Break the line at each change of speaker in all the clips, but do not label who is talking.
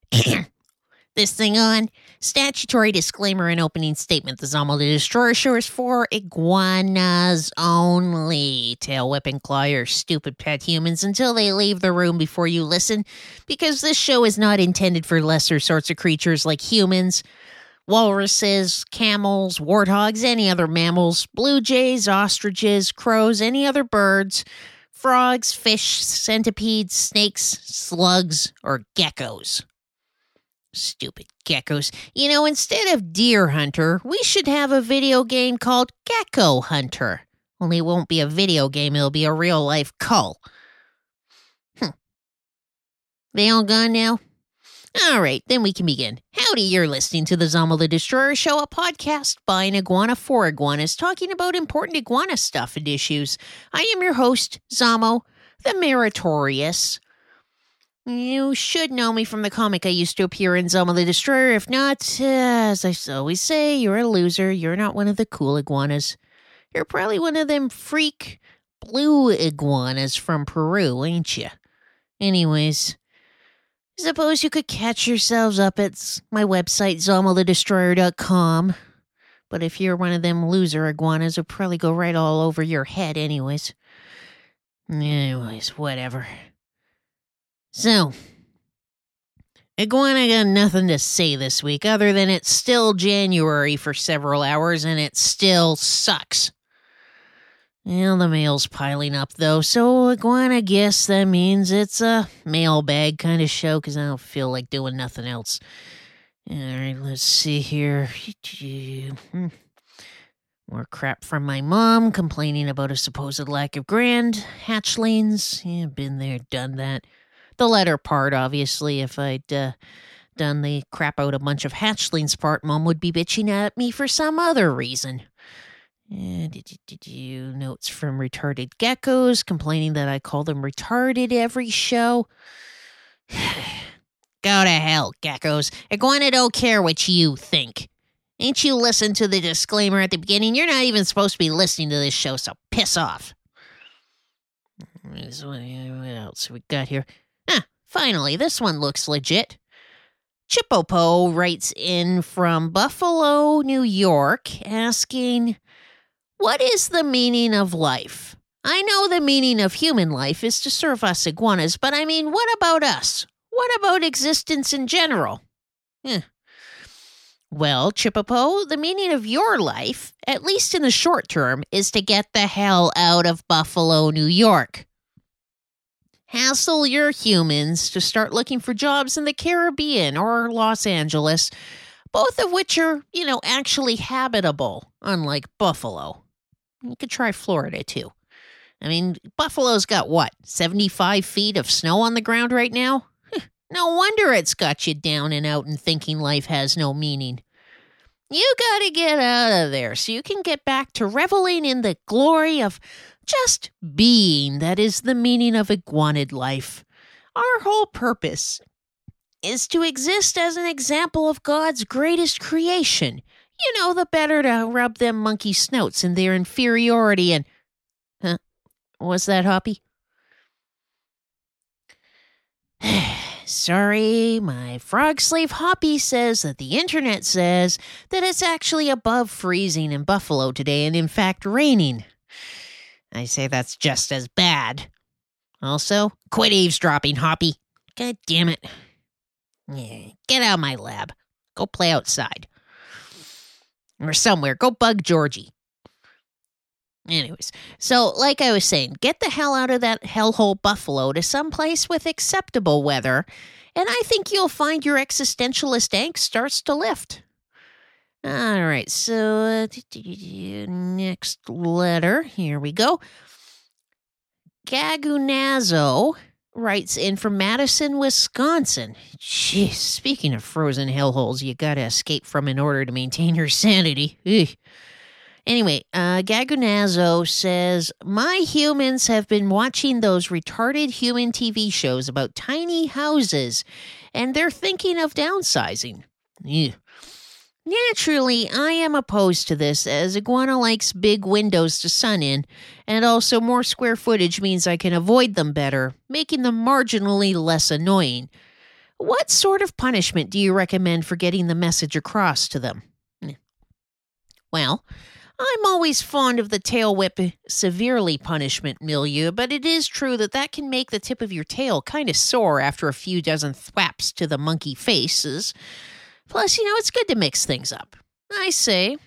This thing on. Statutory disclaimer and opening statement. The Zombie the Destroyer show is for iguanas only. Tail whip and claw your stupid pet humans until they leave the room before you listen, because this show is not intended for lesser sorts of creatures like humans, walruses, camels, warthogs, any other mammals, blue jays, ostriches, crows, any other birds, frogs, fish, centipedes, snakes, slugs, or geckos. Stupid geckos. You know, instead of Deer Hunter, we should have a video game called Gecko Hunter. Only it won't be a video game, it'll be a real-life cull. They all gone now? All right, then we can begin. Howdy, you're listening to the Zombie the Destroyer show, a podcast by an iguana for iguanas, talking about important iguana stuff and issues. I am your host, Zamo, the Meritorious. You should know me from the comic I used to appear in, Zombie the Destroyer. If not, as I always say, you're a loser. You're not one of the cool iguanas. You're probably one of them freak blue iguanas from Peru, ain't you? Anyways, suppose you could catch yourselves up at my website, ZombieTheDestroyer.com. But if you're one of them loser iguanas, it'll probably go right all over your head anyways. Anyways, whatever. So, Iguana got nothing to say this week other than it's still January for several hours and it still sucks. Well, the mail's piling up though, so Iguana guess that means it's a mailbag kind of show because I don't feel like doing nothing else. Alright, let's see here. More crap from my mom complaining about a supposed lack of grand hatchlings. Yeah, been there, done that. The latter part, obviously, if I'd done the crap out a bunch of hatchlings part, Mom would be bitching at me for some other reason. Notes from retarded geckos, complaining that I call them retarded every show. Go to hell, geckos. Iguana don't care what you think. Ain't you listened to the disclaimer at the beginning? You're not even supposed to be listening to this show, so piss off. What else we got here? Finally, this one looks legit. Chippopo writes in from Buffalo, New York, asking, what is the meaning of life? I know the meaning of human life is to serve us iguanas, but I mean, what about us? What about existence in general? Well, Chippopo, the meaning of your life, at least in the short term, is to get the hell out of Buffalo, New York. Hassle your humans to start looking for jobs in the Caribbean or Los Angeles, both of which are, actually habitable, unlike Buffalo. You could try Florida, too. I mean, Buffalo's got 75 feet of snow on the ground right now? No wonder it's got you down and out and thinking life has no meaning. You gotta get out of there so you can get back to reveling in the glory of just being. That is the meaning of iguanid life. Our whole purpose is to exist as an example of God's greatest creation. The better to rub them monkey snouts in their inferiority and... Was that Hoppy? Sorry, my frog slave Hoppy says that the internet says that it's actually above freezing in Buffalo today and in fact raining. I say that's just as bad. Also, quit eavesdropping, Hoppy. God damn it. Yeah, get out of my lab. Go play outside. Or somewhere. Go bug Georgie. Anyways, so like I was saying, get the hell out of that hellhole Buffalo to someplace with acceptable weather, and I think you'll find your existentialist angst starts to lift. All right, so next letter. Here we go. Gagunazo writes in from Madison, Wisconsin. Jeez, speaking of frozen hellholes you gotta escape from in order to maintain your sanity. Ugh. Anyway, Gagunazo says, my humans have been watching those retarded human TV shows about tiny houses, and they're thinking of downsizing. Ugh. Naturally, I am opposed to this, as Iguana likes big windows to sun in, and also more square footage means I can avoid them better, making them marginally less annoying. What sort of punishment do you recommend for getting the message across to them? Well, I'm always fond of the tail whip severely punishment milieu, but it is true that can make the tip of your tail kind of sore after a few dozen thwaps to the monkey faces. Plus, it's good to mix things up. I say,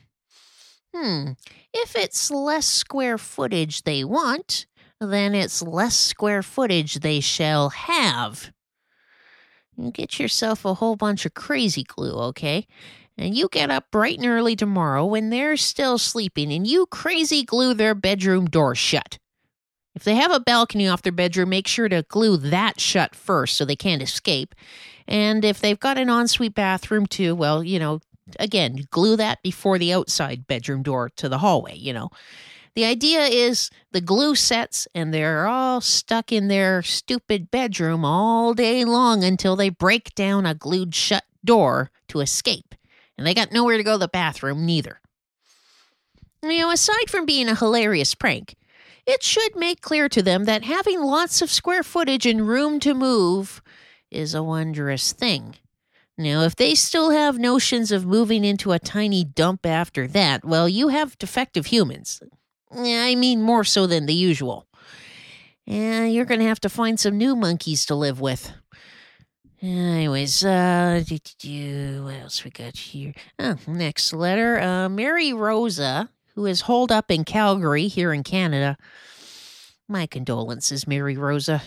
if it's less square footage they want, then it's less square footage they shall have. You get yourself a whole bunch of crazy glue, okay? And you get up bright and early tomorrow when they're still sleeping and you crazy glue their bedroom door shut. If they have a balcony off their bedroom, make sure to glue that shut first so they can't escape. And if they've got an ensuite bathroom too, well, again, glue that before the outside bedroom door to the hallway, The idea is the glue sets and they're all stuck in their stupid bedroom all day long until they break down a glued shut door to escape. And they got nowhere to go to the bathroom neither. Aside from being a hilarious prank, it should make clear to them that having lots of square footage and room to move is a wondrous thing. Now, if they still have notions of moving into a tiny dump after that, well, you have defective humans. I mean, more so than the usual. You're going to have to find some new monkeys to live with. Anyways, what else we got here? Oh, next letter. Mary Rosa, who is holed up in Calgary here in Canada. My condolences, Mary Rosa.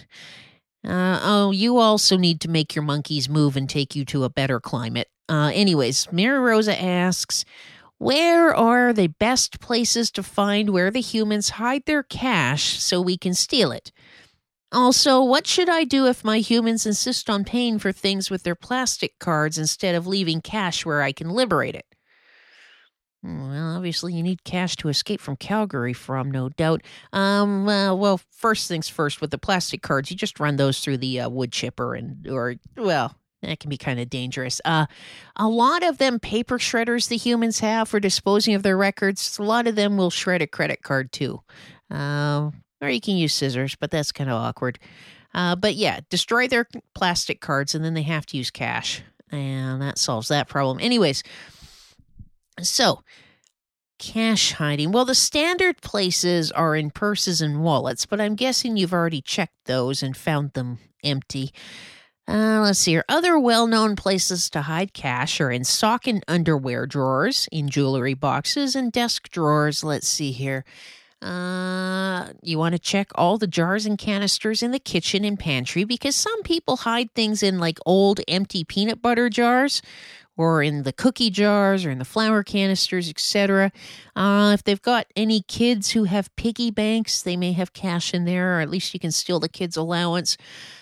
You also need to make your monkeys move and take you to a better climate. Anyways, Mary Rosa asks, where are the best places to find where the humans hide their cash so we can steal it? Also, what should I do if my humans insist on paying for things with their plastic cards instead of leaving cash where I can liberate it? Well, obviously you need cash to escape from Calgary from, no doubt. Well, first things first, with the plastic cards, you just run those through the wood chipper that can be kind of dangerous. A lot of them paper shredders the humans have for disposing of their records, a lot of them will shred a credit card too. Or you can use scissors, but that's kind of awkward. But yeah, destroy their plastic cards and then they have to use cash. And that solves that problem. Anyways, so cash hiding. Well, the standard places are in purses and wallets, but I'm guessing you've already checked those and found them empty. Let's see here. Other well-known places to hide cash are in sock and underwear drawers, in jewelry boxes, and desk drawers. Let's see here. You want to check all the jars and canisters in the kitchen and pantry because some people hide things in like old empty peanut butter jars or in the cookie jars or in the flour canisters, etc. If they've got any kids who have piggy banks, they may have cash in there, or at least you can steal the kids' allowance.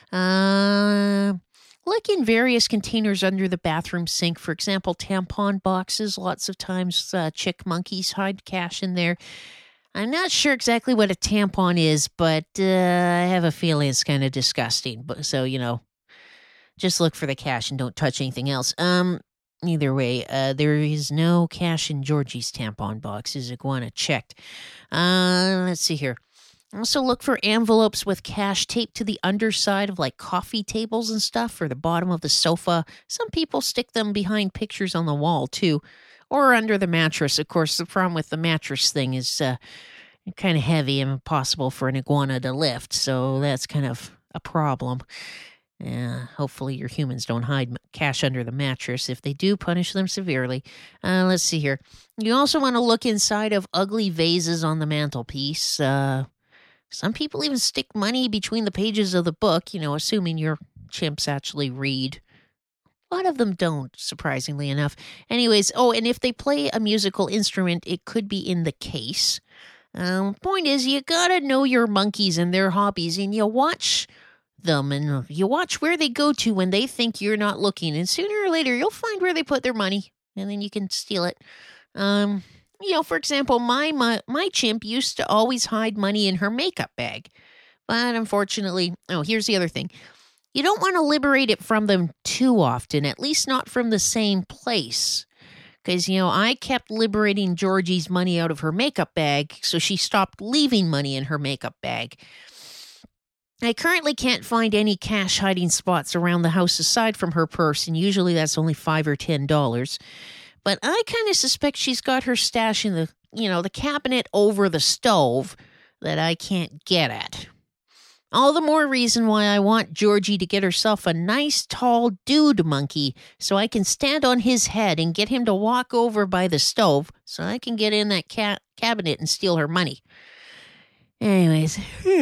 Look in various containers under the bathroom sink. For example, tampon boxes. Lots of times chick monkeys hide cash in there. I'm not sure exactly what a tampon is, but I have a feeling it's kind of disgusting. So, just look for the cash and don't touch anything else. Either way, there is no cash in Georgie's tampon boxes. Iguana checked. Let's see here. Also look for envelopes with cash taped to the underside of like coffee tables and stuff or the bottom of the sofa. Some people stick them behind pictures on the wall too. Or under the mattress. Of course, the problem with the mattress thing is kind of heavy and impossible for an iguana to lift. So that's kind of a problem. Hopefully your humans don't hide cash under the mattress. If they do, punish them severely. Let's see here. You also want to look inside of ugly vases on the mantelpiece. Some people even stick money between the pages of the book, assuming your chimps actually read. A lot of them don't, surprisingly enough. Anyways, and if they play a musical instrument, it could be in the case. Point is, you gotta know your monkeys and their hobbies, and you watch them, and you watch where they go to when they think you're not looking, and sooner or later, you'll find where they put their money, and then you can steal it. For example, my chimp used to always hide money in her makeup bag. But unfortunately, here's the other thing. You don't want to liberate it from them too often, at least not from the same place. Because, I kept liberating Georgie's money out of her makeup bag, so she stopped leaving money in her makeup bag. I currently can't find any cash hiding spots around the house aside from her purse, and usually that's only $5 or $10. But I kind of suspect she's got her stash in the cabinet over the stove that I can't get at. All the more reason why I want Georgie to get herself a nice tall dude monkey so I can stand on his head and get him to walk over by the stove so I can get in that cabinet and steal her money. Anyways,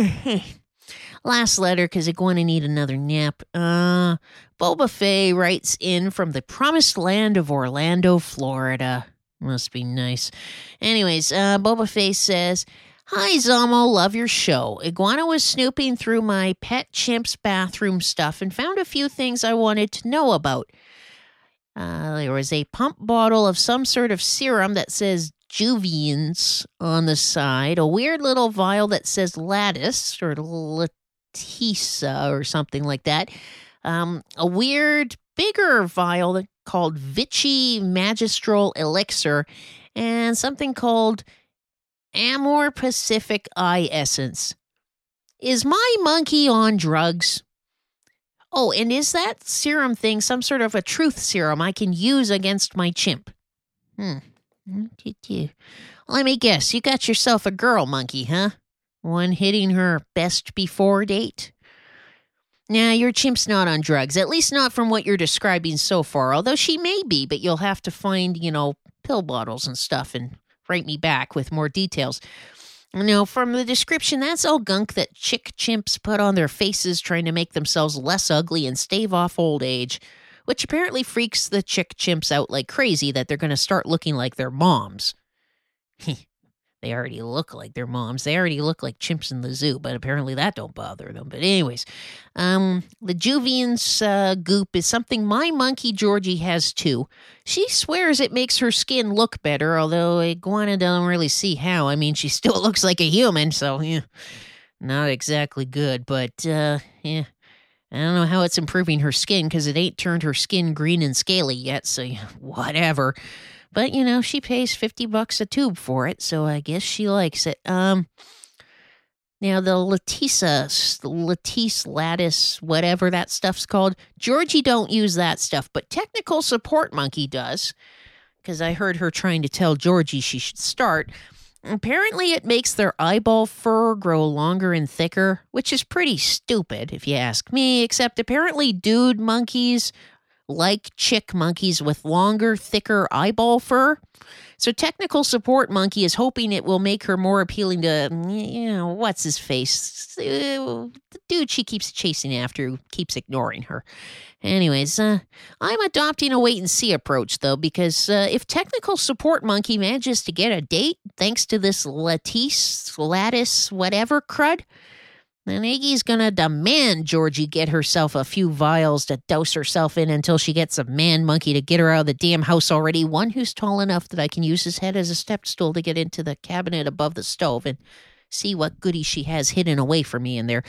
last letter because I'm going to need another nap. Boba Fett writes in from the promised land of Orlando, Florida. Must be nice. Anyways, Boba Fett says, "Hi, Zomo, love your show. Iguana was snooping through my pet chimp's bathroom stuff and found a few things I wanted to know about. There was a pump bottle of some sort of serum that says Juvians on the side, a weird little vial that says Lattice or Latissa or something like that, a weird, bigger vial called Vichy Magistral Elixir, and something called Amor Pacific Eye Essence. Is my monkey on drugs? Oh, and is that serum thing some sort of a truth serum I can use against my chimp? Let me guess, you got yourself a girl monkey, huh? One hitting her best before date? Nah, your chimp's not on drugs, at least not from what you're describing so far, although she may be, but you'll have to find, pill bottles and stuff and write me back with more details. No, from the description, that's all gunk that chick chimps put on their faces trying to make themselves less ugly and stave off old age, which apparently freaks the chick chimps out like crazy that they're going to start looking like their moms. They already look like their moms. They already look like chimps in the zoo, but apparently that don't bother them. But anyways, the Juvians goop is something my monkey Georgie has too. She swears it makes her skin look better, although Iguana don't really see how. I mean, she still looks like a human, so not exactly good. But I don't know how it's improving her skin because it ain't turned her skin green and scaly yet, so whatever. But, she pays $50 a tube for it, so I guess she likes it. Now, the Lattice, Lattice, whatever that stuff's called, Georgie don't use that stuff, but Technical Support Monkey does, because I heard her trying to tell Georgie she should start. Apparently, it makes their eyeball fur grow longer and thicker, which is pretty stupid, if you ask me, except apparently dude monkeys like chick monkeys with longer, thicker eyeball fur. So Technical Support Monkey is hoping it will make her more appealing to, what's his face? The dude she keeps chasing after who keeps ignoring her. Anyways, I'm adopting a wait-and-see approach, though, because if Technical Support Monkey manages to get a date, thanks to this Lattice, whatever crud, then Iggy's gonna demand Georgie get herself a few vials to douse herself in until she gets a man monkey to get her out of the damn house already. One who's tall enough that I can use his head as a step stool to get into the cabinet above the stove and see what goodies she has hidden away from me in there.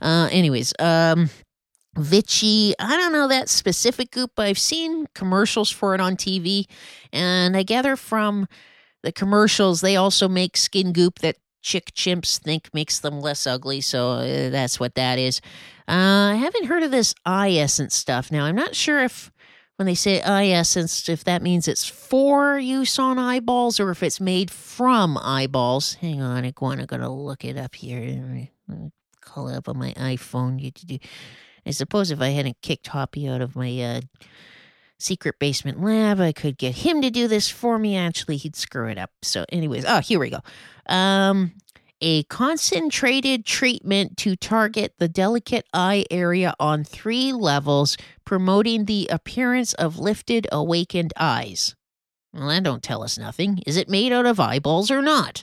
Vichy, I don't know that specific goop, but I've seen commercials for it on TV, and I gather from the commercials they also make skin goop that chick chimps think makes them less ugly, so that's what that is. I haven't heard of this eye essence stuff. Now, I'm not sure if when they say eye essence, if that means it's for use on eyeballs or if it's made from eyeballs. Hang on, I'm going to look it up here. Call it up on my iPhone. I suppose if I hadn't kicked Hoppy out of my secret basement lab, I could get him to do this for me. Actually, he'd screw it up. So anyways, here we go. A concentrated treatment to target the delicate eye area on 3 levels, promoting the appearance of lifted, awakened eyes. Well, that don't tell us nothing. Is it made out of eyeballs or not?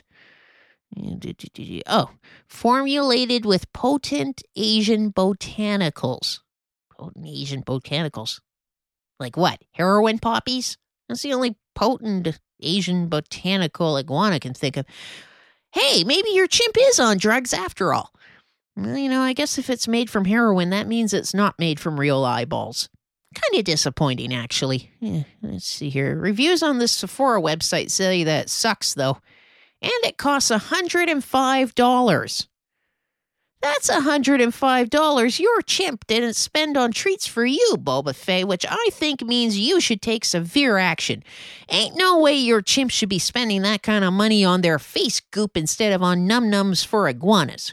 Oh, formulated with potent Asian botanicals. Potent Asian botanicals. Like what? Heroin poppies? That's the only potent Asian botanical Iguana can think of. Hey, maybe your chimp is on drugs after all. Well, I guess if it's made from heroin, that means it's not made from real eyeballs. Kind of disappointing, actually. Let's see here. Reviews on this Sephora website say that it sucks, though. And it costs $105. That's $105 your chimp didn't spend on treats for you, Boba Fett, which I think means you should take severe action. Ain't no way your chimp should be spending that kind of money on their face goop instead of on num-nums for iguanas.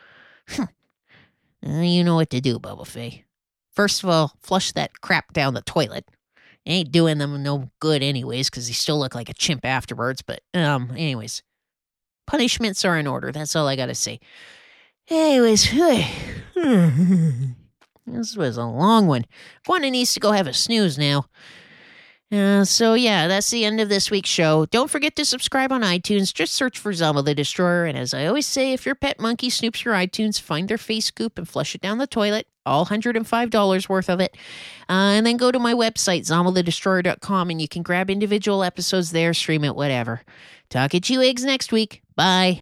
You know what to do, Boba Fett. First of all, flush that crap down the toilet. Ain't doing them no good anyways, because you still look like a chimp afterwards, but, anyways. Punishments are in order, that's all I gotta say. Anyways, this was a long one. Iguana needs to go have a snooze now. So yeah, that's the end of this week's show. Don't forget to subscribe on iTunes. Just search for Zama the Destroyer. And as I always say, if your pet monkey snoops your iTunes, find their face scoop and flush it down the toilet. All $105 worth of it. And then go to my website, ZamaTheDestroyer.com, and you can grab individual episodes there, stream it, whatever. Talk at you eggs next week. Bye.